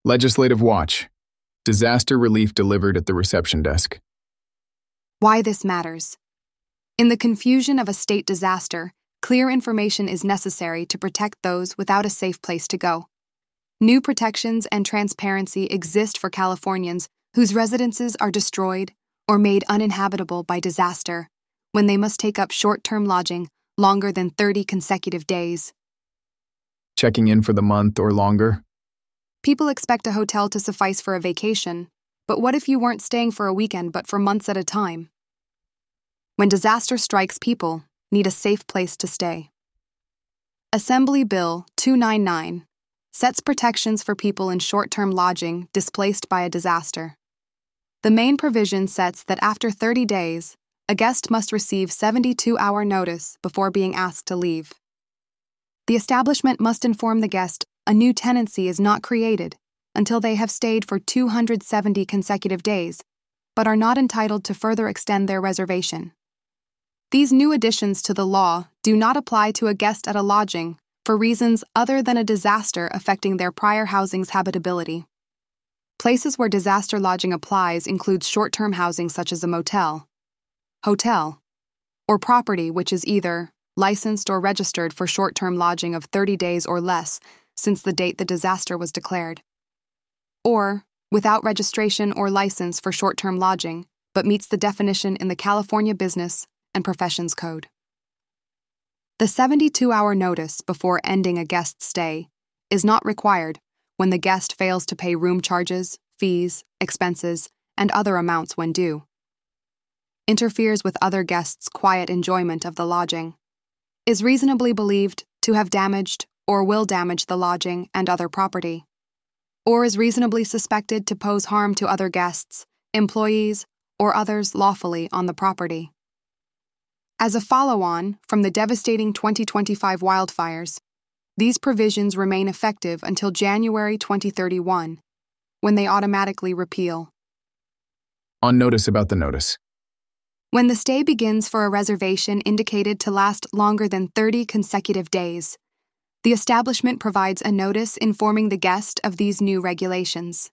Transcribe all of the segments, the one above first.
Legislative Watch. Disaster relief delivered at the reception desk. Why this matters. In the confusion of a state disaster, clear information is necessary to protect those without a safe place to go. New protections and transparency exist for Californians whose residences are destroyed or made uninhabitable by disaster, when they must take up short-term lodging longer than 30 consecutive days. Checking in for the month or longer? People expect a hotel to suffice for a vacation, but what if you weren't staying for a weekend but for months at a time? When disaster strikes, people need a safe place to stay. Assembly Bill 299 sets protections for people in short-term lodging displaced by a disaster. The main provision sets that after 30 days, a guest must receive 72-hour notice before being asked to leave. The establishment must inform the guest a new tenancy is not created until they have stayed for 270 consecutive days, but are not entitled to further extend their reservation. These new additions to the law do not apply to a guest at a lodging for reasons other than a disaster affecting their prior housing's habitability. Places where disaster lodging applies include short-term housing such as a motel, hotel, or property which is either licensed or registered for short-term lodging of 30 days or less since the date the disaster was declared, or without registration or license for short-term lodging, but meets the definition in the California Business and Professions Code. The 72-hour notice before ending a guest's stay is not required when the guest fails to pay room charges, fees, expenses, and other amounts when due, interferes with other guests' quiet enjoyment of the lodging, is reasonably believed to have damaged or will damage the lodging and other property, or is reasonably suspected to pose harm to other guests, employees, or others lawfully on the property. As a follow-on from the devastating 2025 wildfires, these provisions remain effective until January 2031, when they automatically repeal. On notice about the notice. When the stay begins for a reservation indicated to last longer than 30 consecutive days, the establishment provides a notice informing the guest of these new regulations.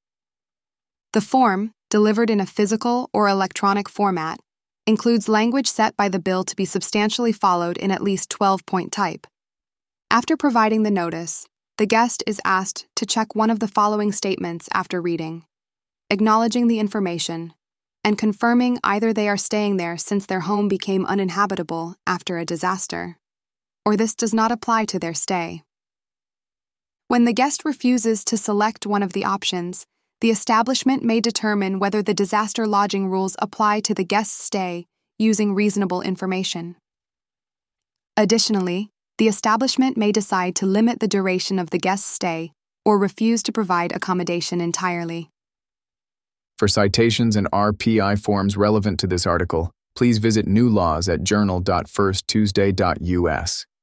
The form, delivered in a physical or electronic format, includes language set by the bill to be substantially followed in at least 12-point type. After providing the notice, the guest is asked to check one of the following statements after reading, acknowledging the information, and confirming either they are staying there since their home became uninhabitable after a disaster, or this does not apply to their stay. When the guest refuses to select one of the options, the establishment may determine whether the disaster lodging rules apply to the guest's stay using reasonable information. Additionally, the establishment may decide to limit the duration of the guest's stay or refuse to provide accommodation entirely. For citations and RPI forms relevant to this article, please visit new laws at journal.firsttuesday.us.